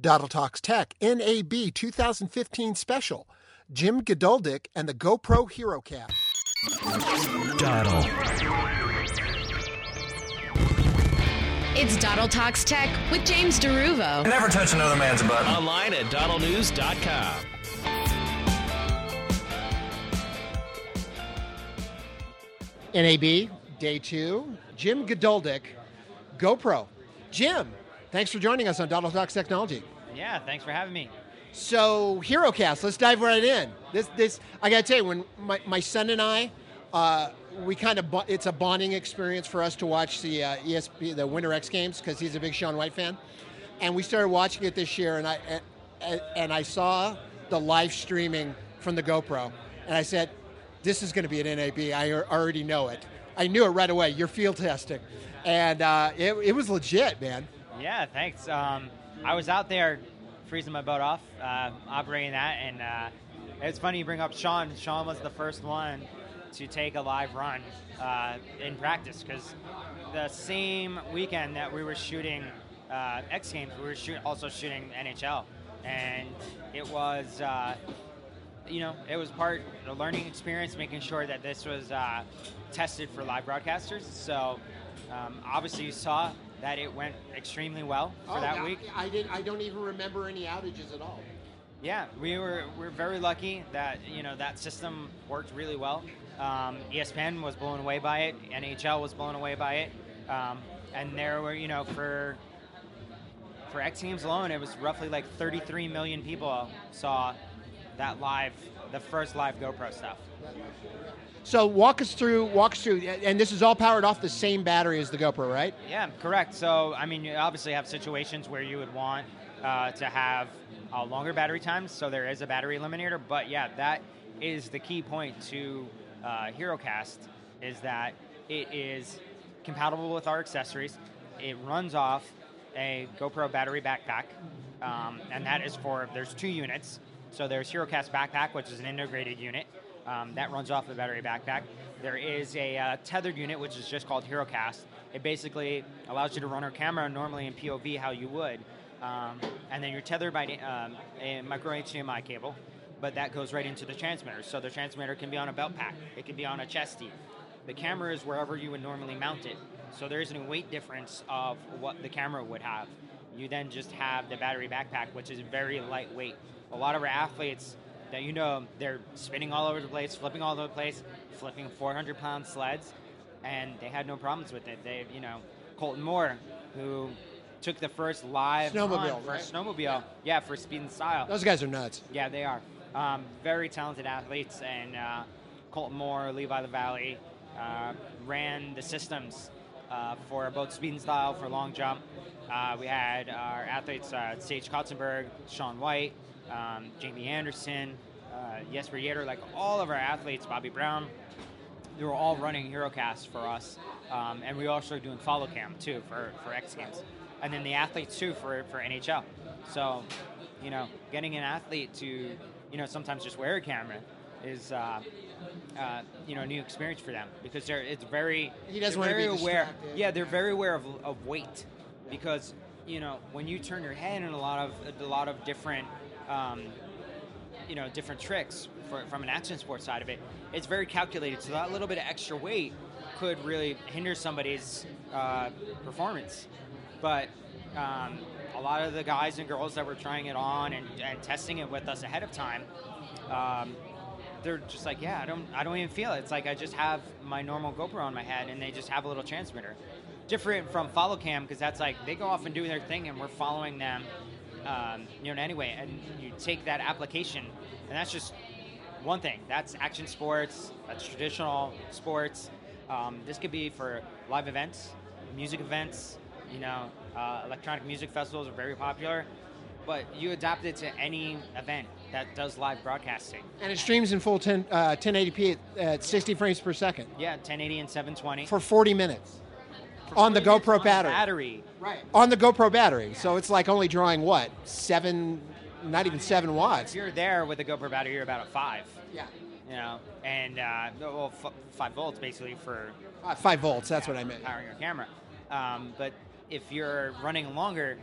Doddle Talks Tech NAB 2015 special. Jim Geduldik and the GoPro HeroCast. Doddle. It's Doddle Talks Tech with James DeRuvo. Never touch another man's butt. Online at DoddleNews.com. NAB, day 2. Jim Geduldik, GoPro. Jim, thanks for joining us on Doddle Talks Technology. Yeah, thanks for having me. So, HeroCast, let's dive right in. This I gotta tell you, when my son and I, we kind of, it's a bonding experience for us to watch the ESP, the Winter X Games, because he's a big Shaun White fan. And we started watching it this year, and I saw the live streaming from the GoPro, and I said, this is going to be an NAB. I already know it. I knew it right away. You're field testing. And it was legit, man. Yeah, thanks. I was out there freezing my butt off, operating that, and it's funny you bring up Shaun. Shaun was the first one to take a live run in practice, because the same weekend that we were shooting X Games, we were also shooting NHL. And it was... it was part of the learning experience, making sure that this was tested for live broadcasters. So obviously you saw that it went extremely well for that week. I don't even remember any outages at all. Yeah, we're very lucky that that system worked really well. ESPN was blown away by it. NHL was blown away by it. And there were for X Games alone, it was roughly like 33 million people saw that the first live GoPro stuff. So walk us through, and this is all powered off the same battery as the GoPro, right? Yeah, correct. So, you obviously have situations where you would want to have longer battery times, so there is a battery eliminator, but yeah, that is the key point to HeroCast, is that it is compatible with our accessories. It runs off a GoPro battery backpack, and that is there's 2 units. So there's HeroCast Backpack, which is an integrated unit that runs off the battery backpack. There is a tethered unit, which is just called HeroCast. It basically allows you to run our camera normally in POV how you would, and then you're tethered by a micro HDMI cable, but that goes right into the transmitter. So the transmitter can be on a belt pack. It can be on a chesty. The camera is wherever you would normally mount it. So there isn't a weight difference of what the camera would have. You then just have the battery backpack, which is very lightweight. A lot of our athletes that they're spinning all over the place, flipping all over the place, flipping 400-pound sleds, and they had no problems with it. They, Colton Moore, who took the first live snowmobile, for Speed and Style. Those guys are nuts. Yeah, they are. Very talented athletes, and Colton Moore, Levi LaValle, ran the systems for both Speed and Style for long jump. We had our athletes, Sage Kotzenberg, Shaun White, Jamie Anderson, Jesper Yetter, like all of our athletes, Bobby Brown, they were all running HeroCast for us. And we also are doing follow cam too for X Games. And then the athletes too for NHL. So, getting an athlete to, sometimes just wear a camera is, a new experience for them, because it's very, he doesn't want to be distracted. Yeah, they're very aware of weight, because, when you turn your head in a lot of different, different tricks from an action sports side of it, it's very calculated. So that little bit of extra weight could really hinder somebody's performance. But a lot of the guys and girls that were trying it on and testing it with us ahead of time, they're just like, I don't even feel it. It's like I just have my normal GoPro on my head, and they just have a little transmitter. Different from follow cam, because that's like they go off and do their thing, and we're following them. Anyway, and you take that application, and that's just one thing. That's action sports, that's traditional sports. This could be for live events, music events, electronic music festivals are very popular, but you adapt it to any event that does live broadcasting. And it streams in full 1080p at 60 frames per second. Yeah, 1080 and 720. For 40 minutes. On the GoPro battery. Right. On the GoPro battery. Yeah. So it's like only drawing, what, not even 7 watts. If you're there with the GoPro battery, you're about at 5. Yeah. And 5 volts basically for 5 volts, that's what I meant. Powering your camera. But if you're running longer,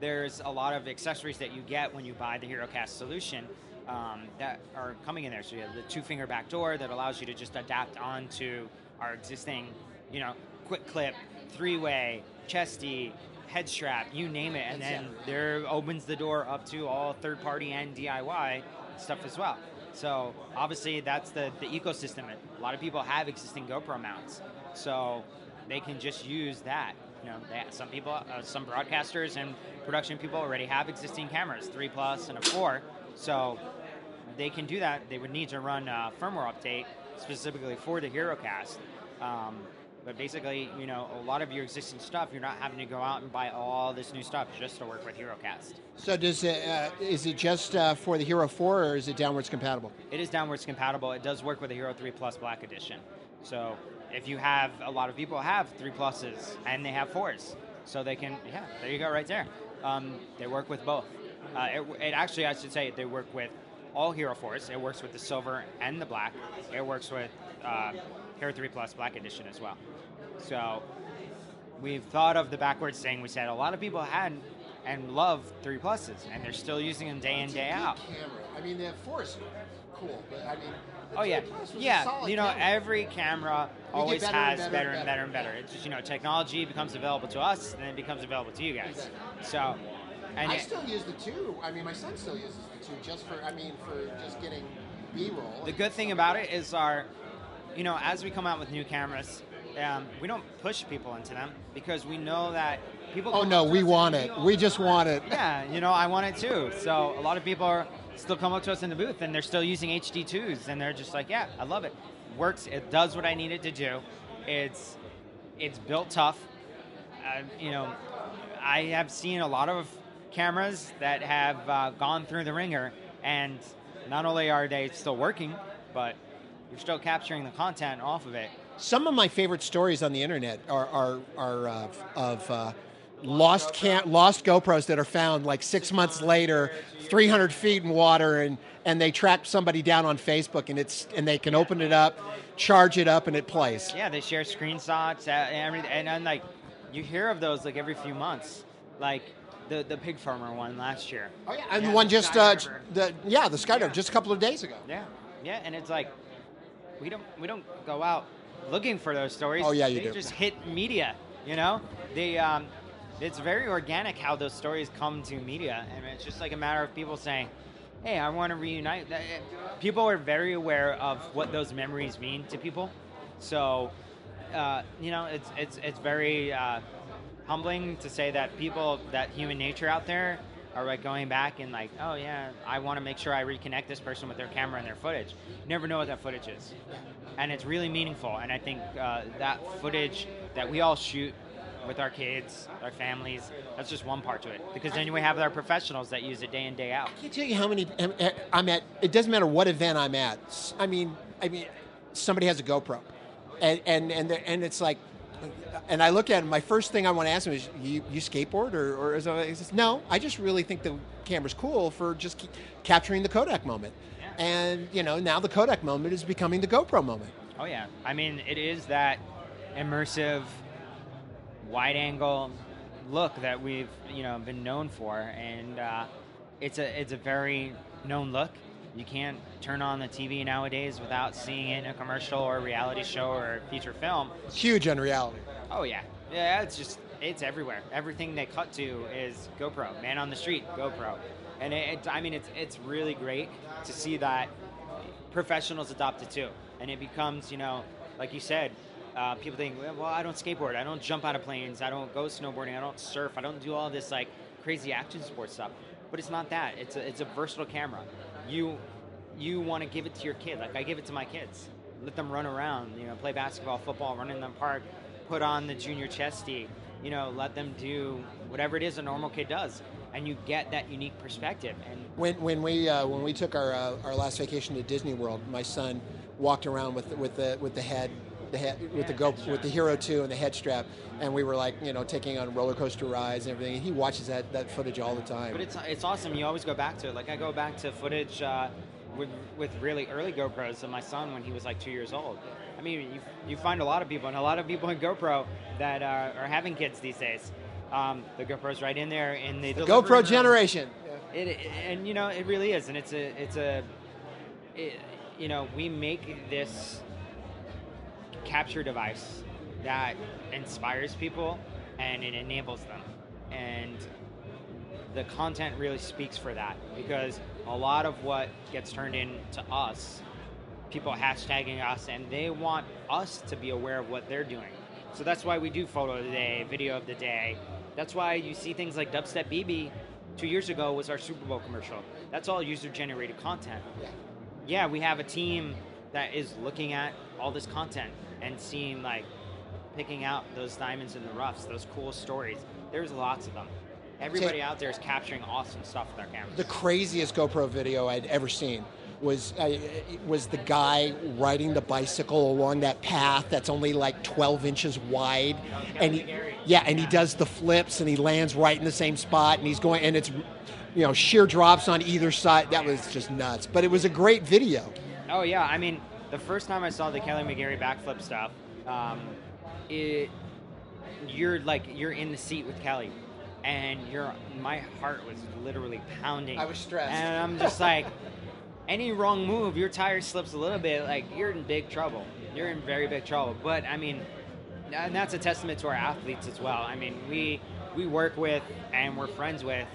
there's a lot of accessories that you get when you buy the HeroCast solution that are coming in there. So you have the 2-finger back door that allows you to just adapt onto our existing, quick clip, 3-way, chesty, head strap, you name it, and then there opens the door up to all third-party and DIY stuff as well. So obviously that's the ecosystem. A lot of people have existing GoPro mounts, so they can just use that. Some people, some broadcasters and production people already have existing cameras, 3 Plus and a 4, so they can do that. They would need to run a firmware update specifically for the HeroCast. But basically, a lot of your existing stuff, you're not having to go out and buy all this new stuff just to work with HeroCast. So is it just for the Hero 4, or is it downwards compatible? It is downwards compatible. It does work with the Hero 3 Plus Black Edition. So if you have, a lot of people have 3 Pluses and they have 4s. So they can, there you go right there. They work with both. It actually, I should say, they work with all Hero 4s. It works with the silver and the black. It works with Hero 3 Plus Black Edition as well. So we've thought of the backwards thing. We said a lot of people had and love 3 Pluses, and they're still using them day in, day out. Camera. I mean, the 4 is cool, but I mean, Oh yeah, every camera always has better and better. It's just technology becomes available to us, and then it becomes available to you guys. Exactly. So, and I still use the 2. I mean, my son still uses the 2 just for just getting B-roll. The good thing about it is as we come out with new cameras, we don't push people into them because we know that people. Oh no, we want it. We just want it. Yeah, I want it too. So a lot of people still come up to us in the booth and they're still using HD2s and they're just like, yeah, I love it. Works. It does what I need it to do. It's built tough. I have seen a lot of cameras that have gone through the ringer, and not only are they still working, but you're still capturing the content off of it. Some of my favorite stories on the internet are of lost GoPros that are found like 6 months later, 300 feet in water, and they track somebody down on Facebook, and they can open it up, charge it up, and it plays. Yeah, they share screenshots and then like you hear of those like every few months, like the pig farmer one last year. Oh yeah, and the one just the Skydiver just a couple of days ago. Yeah, and it's like we don't go out looking for those stories. Oh yeah, you they do. Just hit media, They it's very organic how those stories come to media, and it's just like a matter of people saying, "Hey, I want to reunite." People are very aware of what those memories mean to people, so it's very humbling to say that that human nature out there are like going back and like, oh yeah, I want to make sure I reconnect this person with their camera and their footage. You never know what that footage is, and it's really meaningful. And I think that footage that we all shoot with our kids, our families, that's just one part to it. Because then we have our professionals that use it day in, day out. I can't tell you how many I'm at. It doesn't matter what event I'm at. I mean, somebody has a GoPro, and it's like, and I look at it. My first thing I want to ask them is, "You skateboard or is it?" No, I just really think the camera's cool for just capturing the Kodak moment. Yeah. And now the Kodak moment is becoming the GoPro moment. Oh yeah, I mean it is that immersive, wide-angle look that we've been known for, and it's a very known look. You can't turn on the TV nowadays without seeing it in a commercial or a reality show or a feature film. It's huge on reality. Oh yeah, it's everywhere. Everything they cut to is GoPro. Man on the street, GoPro, and it's really great to see that professionals adopt it too, and it becomes like you said. People think, well, I don't skateboard, I don't jump out of planes, I don't go snowboarding, I don't surf, I don't do all this like crazy action sports stuff. But it's not that. It's a versatile camera. You want to give it to your kid. Like I give it to my kids. Let them run around, play basketball, football, run in the park, put on the junior chesty, let them do whatever it is a normal kid does. And you get that unique perspective. And when we took our last vacation to Disney World, my son walked around with the head with the Hero 2 and the head strap, and we were like taking on roller coaster rides and everything, and he watches that footage all the time. But it's awesome. You always go back to it. Like I go back to footage with really early GoPros of my son when he was like 2 years old. I mean, you find a lot of people in GoPro that are having kids these days, The GoPro's right in there in the GoPro delivery room. generation. And it really is, and we make this capture device that inspires people and it enables them, and the content really speaks for that, because a lot of what gets turned in to us, people hashtagging us, and they want us to be aware of what they're doing. So that's why we do photo of the day, video of the day. That's why you see things like Dubstep BB 2 years ago was our Super Bowl commercial. That's all user-generated content. Yeah, we have a team that is looking at all this content and seeing, like, picking out those diamonds in the roughs, those cool stories. There's lots of them. Everybody out there is capturing awesome stuff with their cameras. The craziest GoPro video I'd ever seen was the guy riding the bicycle along that path that's only like 12 inches wide, and he does the flips and he lands right in the same spot, and he's going, and it's sheer drops on either side. That was just nuts, but it was a great video. Oh yeah, I mean, the first time I saw the Kelly McGarry backflip stuff, you're in the seat with Kelly, and my heart was literally pounding. I was stressed, and I'm just like, any wrong move, your tire slips a little bit, like, you're in big trouble. You're in very big trouble. But I mean, and that's a testament to our athletes as well. I mean, we work with and we're friends with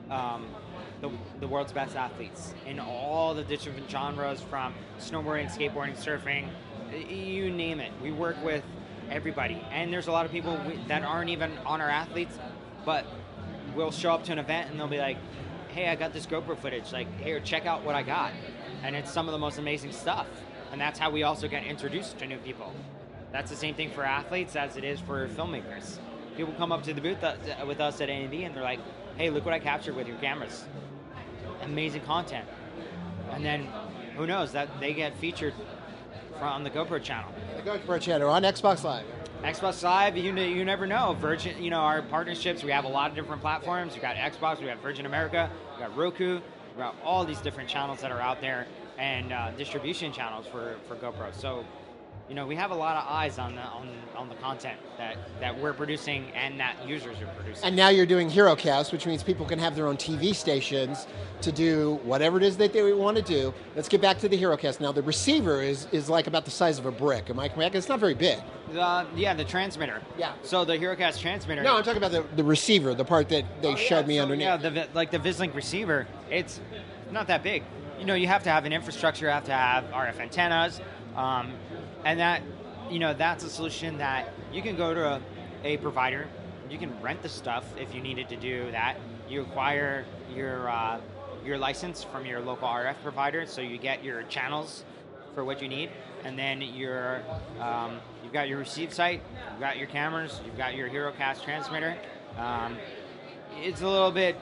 the world's best athletes in all the different genres, from snowboarding, skateboarding, surfing, you name it. We work with everybody, and there's a lot of people that aren't even on our athletes, but will show up to an event and they'll be like, hey, I got this GoPro footage, like, here, check out what I got. And it's some of the most amazing stuff. And that's how we also get introduced to new people. That's the same thing for athletes as it is for filmmakers. People come up to the booth with us at A&B and they're like, hey, look what I captured with your cameras. Amazing content. And then, who knows, that they get featured on the GoPro channel. The GoPro channel on Xbox Live. Xbox Live, you never know. Virgin, our partnerships, we have a lot of different platforms. We've got Xbox, we have Virgin America, we got Roku, we got all these different channels that are out there, and distribution channels for GoPro. So, we have a lot of eyes on the content that we're producing and that users are producing. And now you're doing HeroCast, which means people can have their own TV stations to do whatever it is that they want to do. Let's get back to the HeroCast. Now, the receiver is like about the size of a brick. Am I correct? It's not very big. The transmitter. Yeah. So the HeroCast transmitter. No, I'm talking about the receiver, the part that they showed me underneath. Yeah, the Vislink receiver, it's not that big. You have to have an infrastructure, you have to have RF antennas, and that, that's a solution that you can go to a provider, you can rent the stuff if you needed to do that. You acquire your license from your local RF provider, so you get your channels for what you need, and then you've got your receive site, you've got your cameras, you've got your HeroCast transmitter. It's a little bit,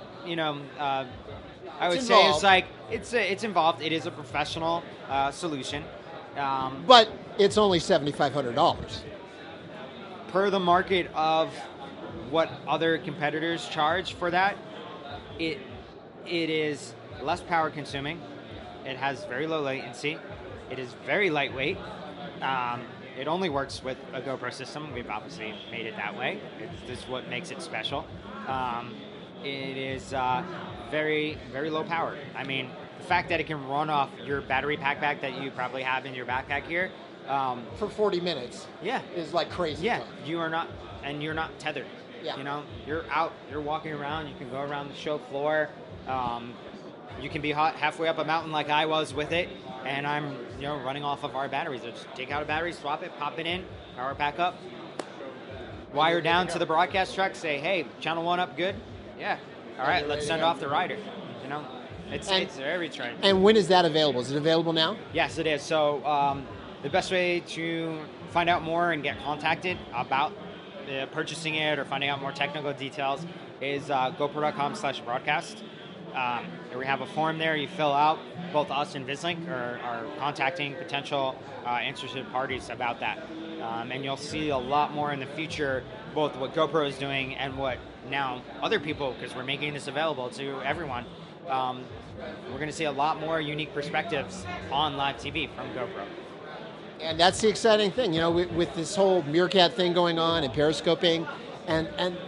I would say it's like it's involved. It is a professional solution, but it's only $7,500 per the market of what other competitors charge for that. It is less power consuming. It has very low latency. It is very lightweight. It only works with a GoPro system. We've obviously made it that way. This is what makes it special. It is very, very low power. I mean, the fact that it can run off your battery backpack that you probably have in your backpack here. For 40 minutes. Yeah. Is like crazy. Yeah, you're not tethered. Yeah. You're out, you're walking around, you can go around the show floor. You can be halfway up a mountain like I was with it, and I'm running off of our batteries. I just take out a battery, swap it, pop it in, power it back up, wire down to the broadcast truck, say, hey, channel 1 up, good? Yeah. All right, let's send off the rider. It's very trend. And when is that available? Is it available now? Yes, it is. So the best way to find out more and get contacted about purchasing it or finding out more technical details is GoPro.com/broadcast. We have a form there you fill out. Both us and Vislink are contacting potential interested parties about that. And you'll see a lot more in the future, both what GoPro is doing and what now other people, because we're making this available to everyone. We're going to see a lot more unique perspectives on live TV from GoPro. And that's the exciting thing, with this whole Meerkat thing going on and periscoping, and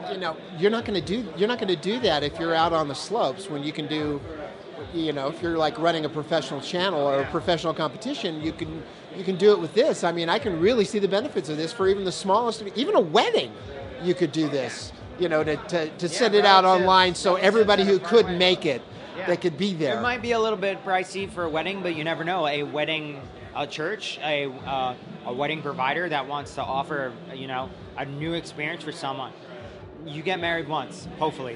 you're not going to do that if you're out on the slopes when you can do, if you're like running a professional channel or a professional competition, you can do it with this. I mean, I can really see the benefits of this for even the smallest, even a wedding. You could do this, to send it out online so everybody who couldn't make it, they could be there. It might be a little bit pricey for a wedding, but you never know. A church, a wedding provider that wants to offer, a new experience for someone. You get married once, hopefully.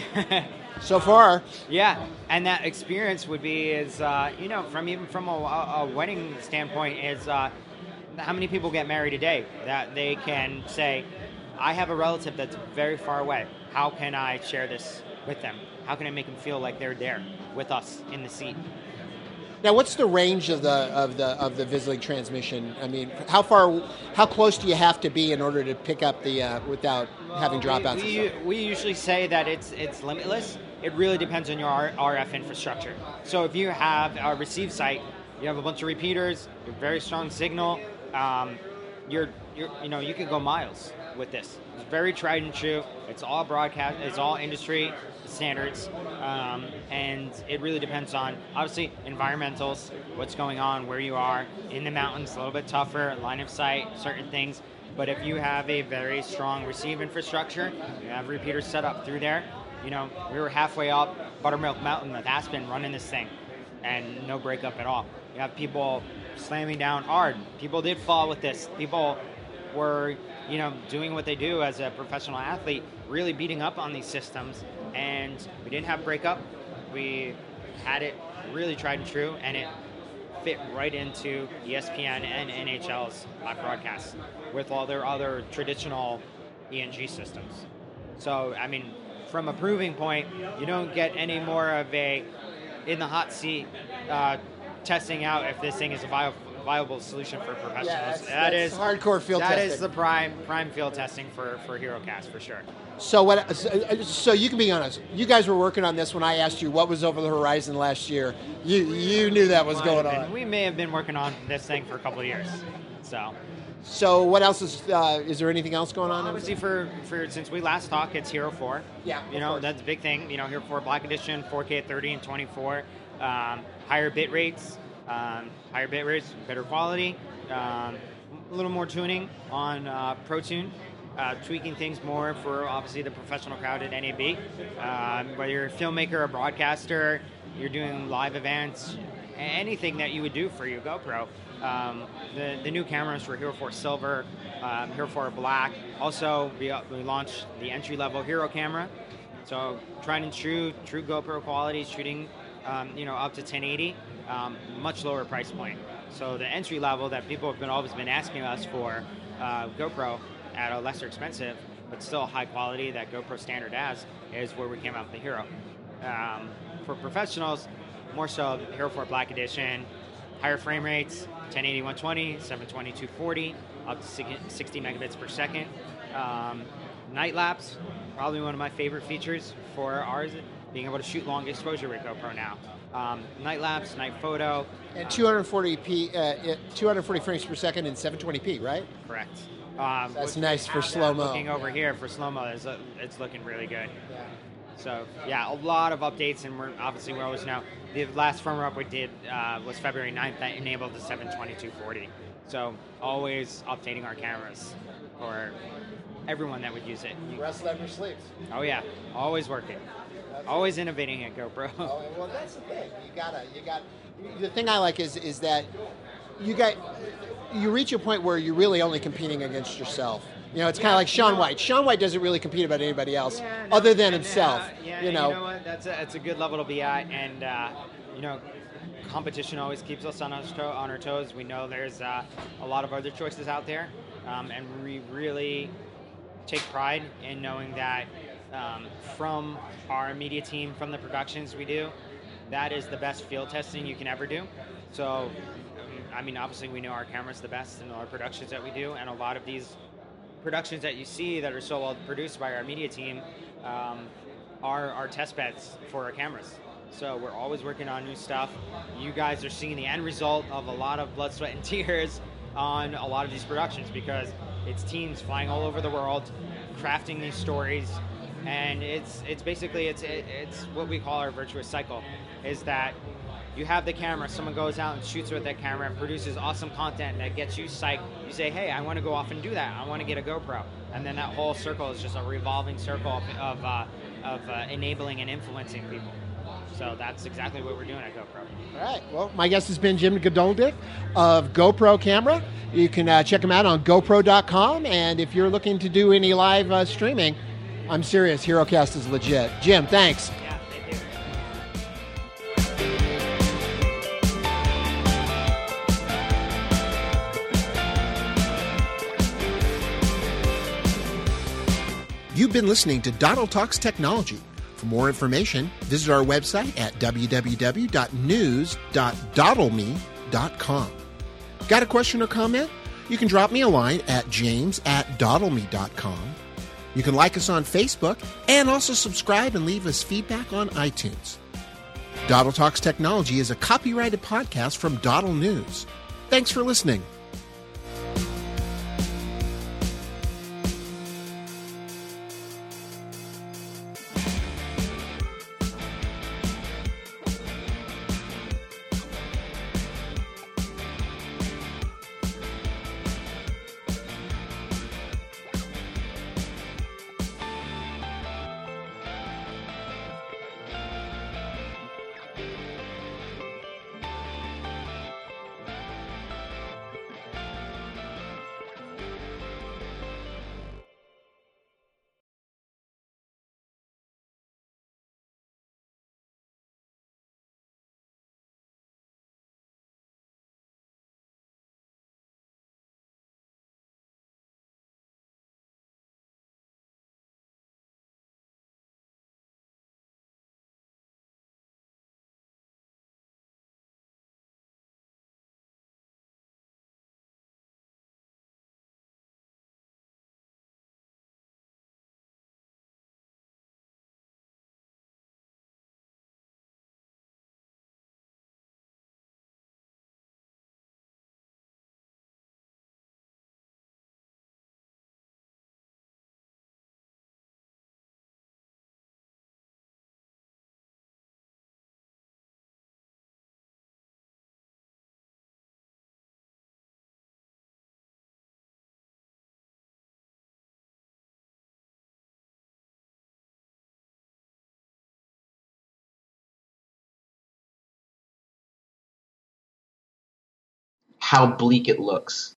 So far. Yeah, and that experience would be from a wedding standpoint is how many people get married a day that they can say, I have a relative that's very far away. How can I share this with them? How can I make them feel like they're there with us in the seat? Now, what's the range of the Vislink transmission? I mean, how close do you have to be in order to pick up the without having dropouts? We usually say that it's limitless. It really depends on your RF infrastructure. So if you have a receive site, you have a bunch of repeaters, a very strong signal. You can go miles with this. It's very tried and true. It's all broadcast. It's all industry standards, and it really depends on obviously environmentals, what's going on, where you are in the mountains. A little bit tougher, line of sight, certain things. But if you have a very strong receive infrastructure, you have repeaters set up through there. We were halfway up Buttermilk Mountain with Aspen running this thing, and no breakup at all. You have people slamming down hard. People did fall with this. People were, doing what they do as a professional athlete, really beating up on these systems, and we didn't have breakup. We had it really tried and true, and it fit right into ESPN and NHL's live broadcasts with all their other traditional ENG systems. So, I mean, from a proving point, you don't get any more of a in the hot seat testing out if this thing is a viable solution for professionals. That is hardcore field testing. That is the prime field testing for HeroCast for sure. So you can be honest. You guys were working on this when I asked you what was over the horizon last year. You knew that was going on. We may have been working on this thing for a couple of years. So what else is there anything else going on? Obviously, for since we last talked, it's Hero 4. Yeah, that's a big thing. Hero 4 Black Edition, 4K at 30 and 24, higher bit rates, better quality, a little more tuning on ProTune, tweaking things more for obviously the professional crowd at NAB. Whether you're a filmmaker, a broadcaster, you're doing live events, anything that you would do for your GoPro. The new cameras for Hero 4 Silver, Hero 4 Black. Also, we launched the entry-level Hero camera. So, tried and true GoPro quality, shooting, up to 1080, much lower price point. So, the entry level that people have always been asking us for GoPro at a lesser expensive, but still high quality that GoPro standard has, is where we came out with the Hero. For professionals, more so Hero 4 Black Edition, higher frame rates, 1080 120, 720 240, up to 60 megabits per second. Night lapse, probably one of my favorite features for ours, being able to shoot long exposure with GoPro now. Night lapse, night photo. And 240p, 240 frames per second in 720p, right? Correct. That's nice for slow-mo. Looking over here for slow-mo, it's looking really good. Yeah. So, a lot of updates, and we're always now. The last firmware up we did was February 9th that enabled the 720-240. So, always updating our cameras for everyone that would use it. Rest never sleeps. Oh, yeah. Always working. Always innovating at GoPro. Oh, well, that's the thing. The thing I like is that you reach a point where you're really only competing against yourself. It's kind of like Shaun White. Shaun White doesn't really compete about anybody else other than himself. You know what? That's a good level to be at, and competition always keeps us on our toes. We know there's a lot of other choices out there, and we really take pride in knowing that from our media team, from the productions we do, that is the best field testing you can ever do. So, obviously we know our camera's the best in our productions that we do, and a lot of these productions that you see that are so well produced by our media team are test beds for our cameras. So we're always working on new stuff. You guys are seeing the end result of a lot of blood, sweat, and tears on a lot of these productions, because It's teams flying all over the world, crafting these stories, and it's basically it's what we call our virtuous cycle. Is that you have the camera, someone goes out and shoots with that camera and produces awesome content that gets you psyched. You say, hey, I want to go off and do that. I want to get a GoPro. And then that whole circle is just a revolving circle of enabling and influencing people. So that's exactly what we're doing at GoPro. All right. Well, my guest has been Jim Godoldik of GoPro Camera. You can check him out on GoPro.com. And if you're looking to do any live streaming, I'm serious. HeroCast is legit. Jim, thanks. Yeah, they do. You've been listening to Dottle Talks Technology. For more information, visit our website at www.news.dottleme.com. Got a question or comment? You can drop me a line at james@dottleme.com. You can like us on Facebook and also subscribe and leave us feedback on iTunes. Dottle Talks Technology is a copyrighted podcast from Dottle News. Thanks for listening. how bleak it looks.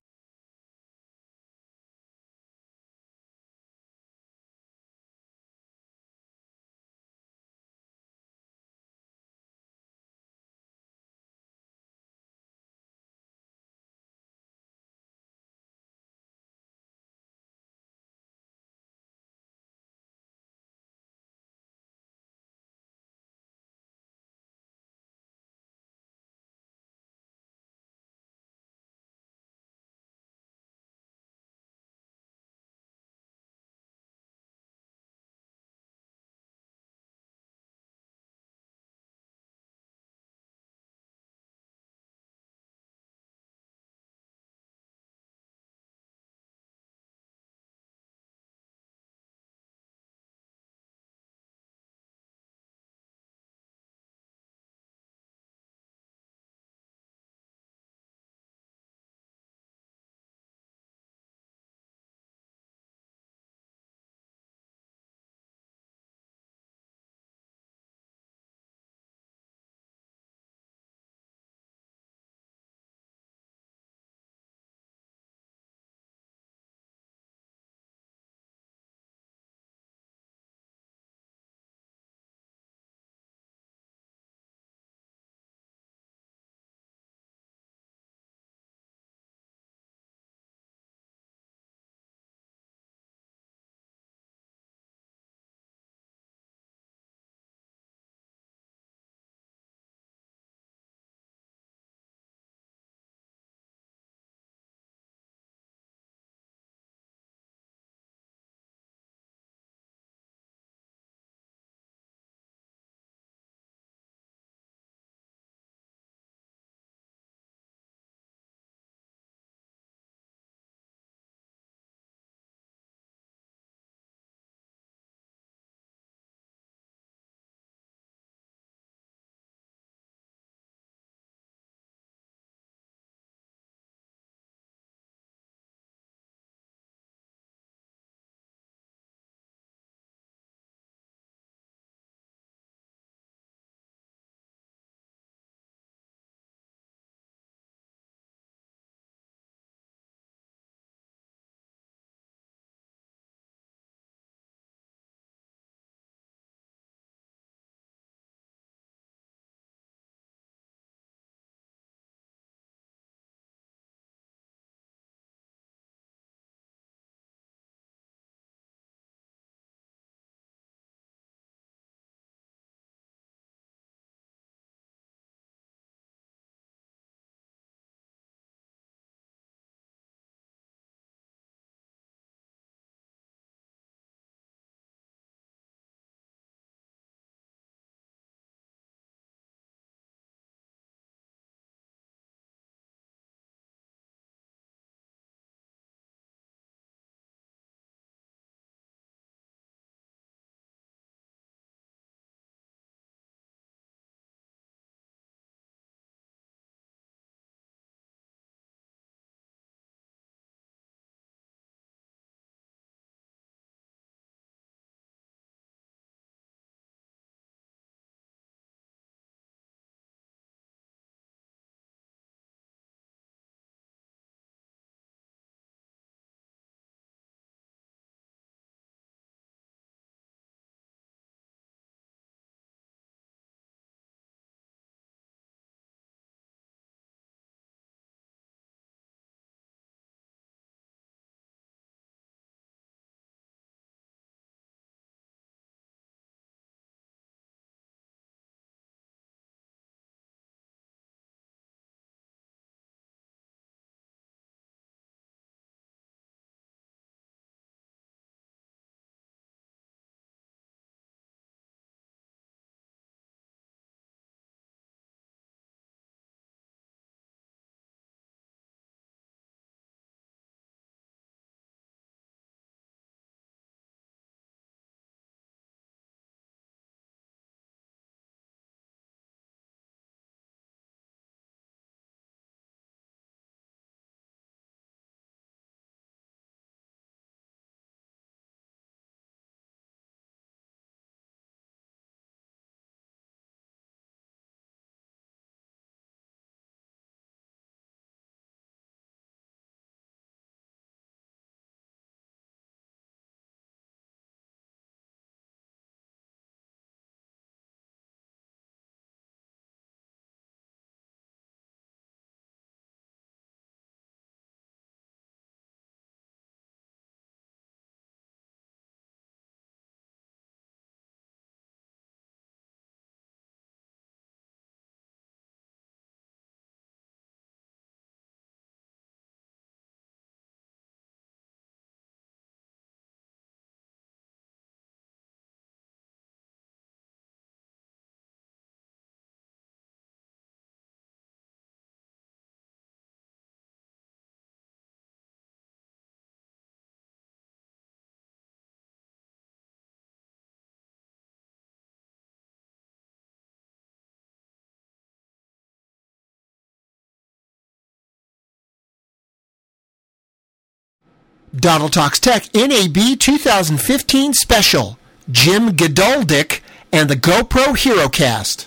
Donald Talks Tech NAB 2015 special. Jim Geduldick and the GoPro HeroCast.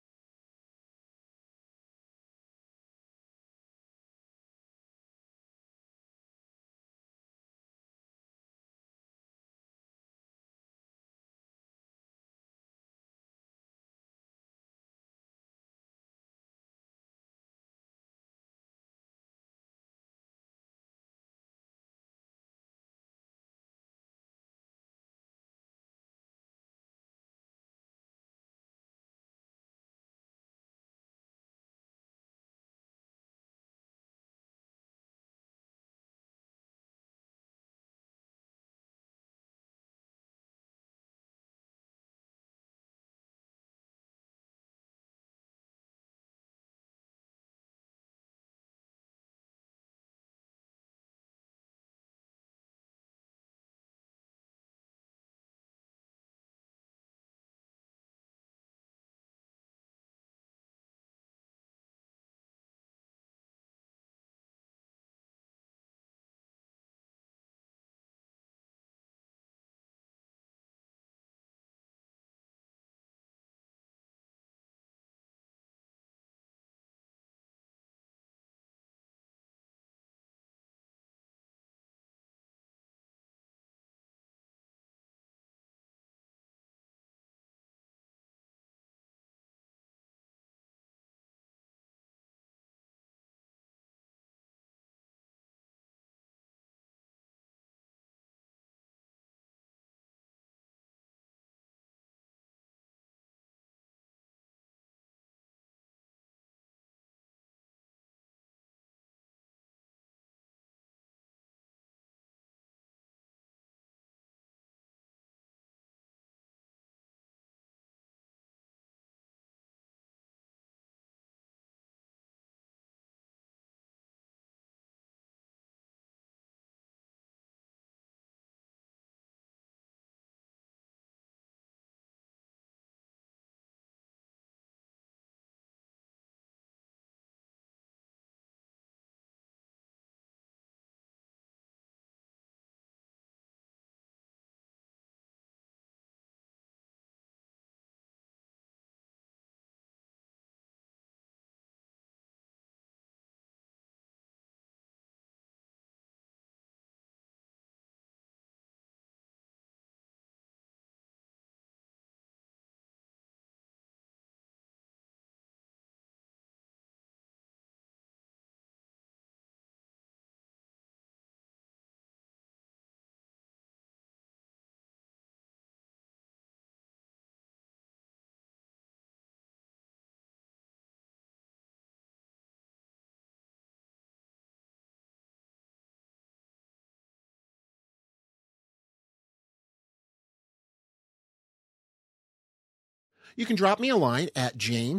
You can drop me a line at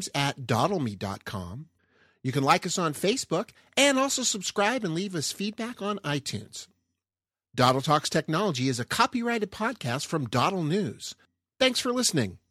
james@dawdleme.com. You can like us on Facebook and also subscribe and leave us feedback on iTunes. Dawdle Talks Technology is a copyrighted podcast from Dawdle News. Thanks for listening.